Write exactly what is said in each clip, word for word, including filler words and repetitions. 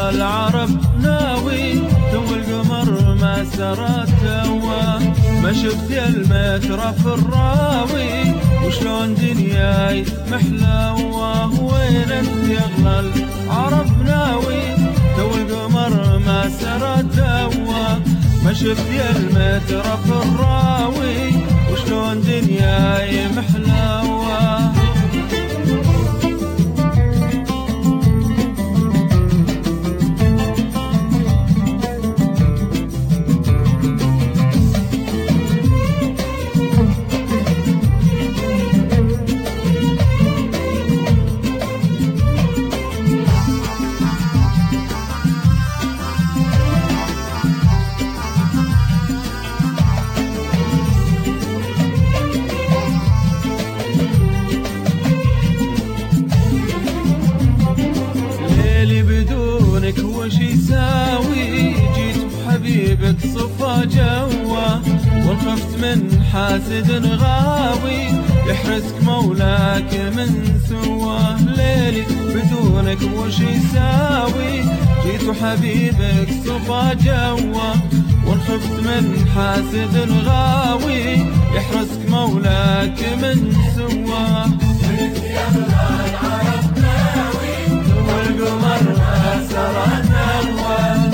العرب ناوي تو القمر ما سرت توا، ما شفت المتر في الراوي وشلون دنياي محلوة. وين انت يغلى العرب ناوي تو القمر ما سرت توا، ما شفت المتر في الراوي وشلون دنياي محلوة. وش يساوي جيت بحبيبك صفا جوا، وخفت من حاسد غاوي يحرسك مولاك من سوا. ليلي بدونك وش يساوي جيت حبيبك صفا جوا، وخفت من حاسد غاوي يحرسك مولاك من سوا. والقمر ما سرت توا،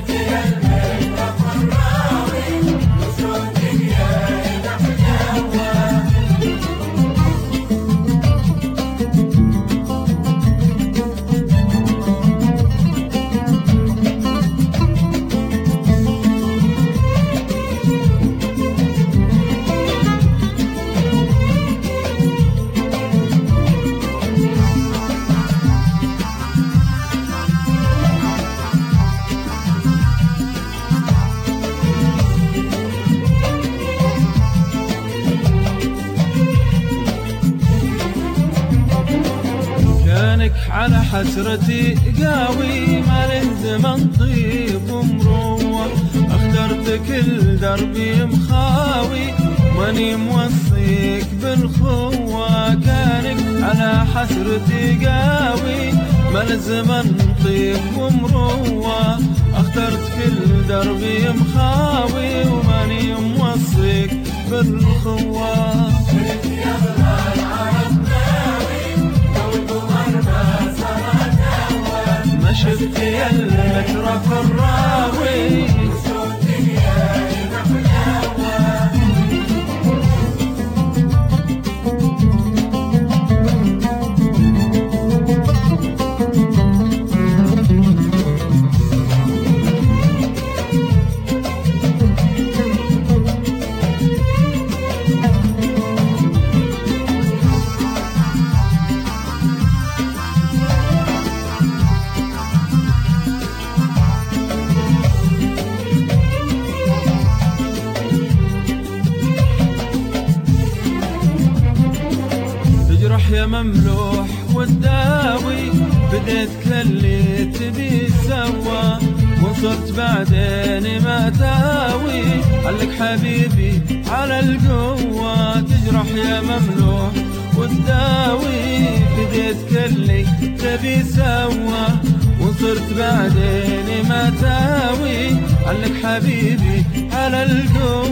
على حسرتي قاوي ما للزمن طيب ومروة، اخترتك الدربي مخاوي ماني موصيك بالخوة. كانك على حسرتي قاوي ما للزمن طيب ومروة، اخترتك الدربي مخاوي وماني موصيك بالخوة. ما شفت المتر في الراوي وشلون دنياي محلوة. يا مملوح والداوي بديت كاللي تبي سوا، وصرت بعدين ما تاوي علك حبيبي على القوة. تجرح يا مملوح والداوي بديت كاللي تبي سوا، وصرت بعدين ما تاوي علك حبيبي على القوة.